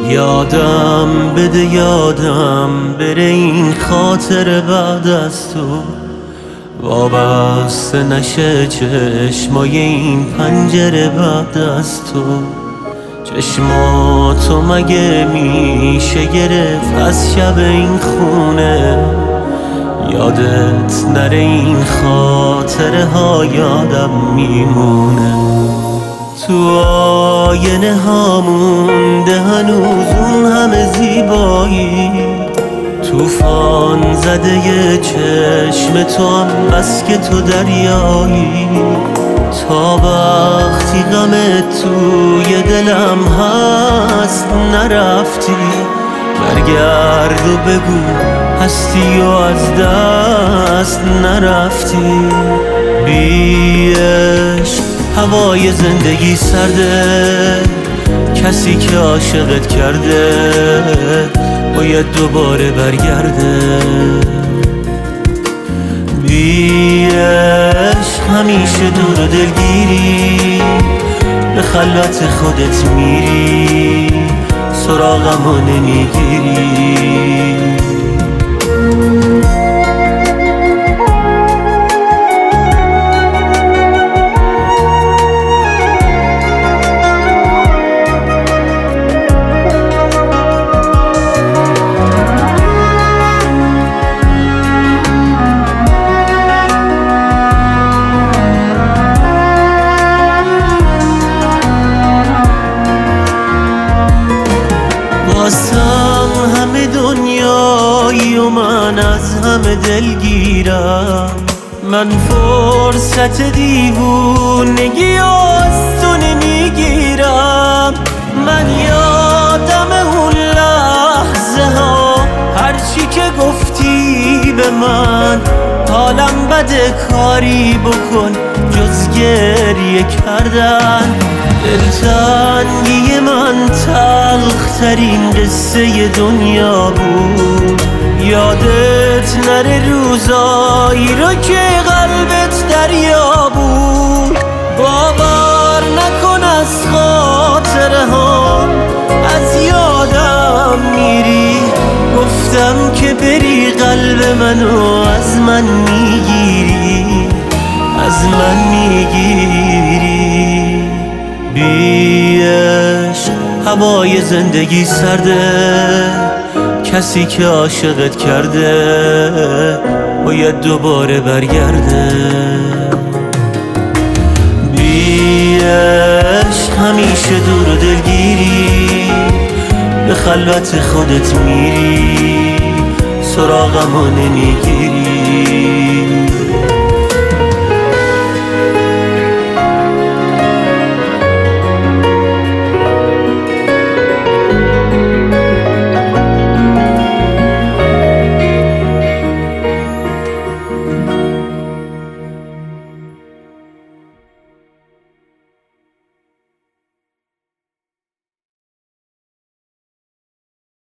یادم بده یادم بره این خاطر بعد از تو وابسته نشه چشمای این پنجره بعد از تو چشماتو مگه میشه گرفت از شب این خونه یادت نره این خاطره ها یادم میمونه تو آینه ها مونده هنوز اون همه زیبایی طوفان زده یه چشم تو هم بس که تو دریایی تا وقتی غم توی دلم هست نرفتی برگرد و بگو هستی و از دست نرفتی بی عشق هوای زندگی سرده کسی که عاشقت کرده باید دوباره برگرده بی عشق همیشه دور و دلگیری به خلوت خودت میری سراغمو نمیگیری واسم همه دنیایی و من از همه دلگیرم من فرصت دیوونگی از تو نمیگیرم من یادم اون لحظه ها هرچی که گفتی به من حالم بده کاری بکن جز گریه کردن دلتنگی من تلخترین قصه دنیا بود یادت نره روزایی رو که قلبت دریا بود باور نکن از خاطره ها از یادم میری گفتم که بری قلب منو از من میگیری از من میگیری بی عشق هوای زندگی سرده کسی که عاشقت کرده باید دوباره برگرده بی عشق همیشه دور و دلگیری به خلوت خودت میری سراغمو نمیگیری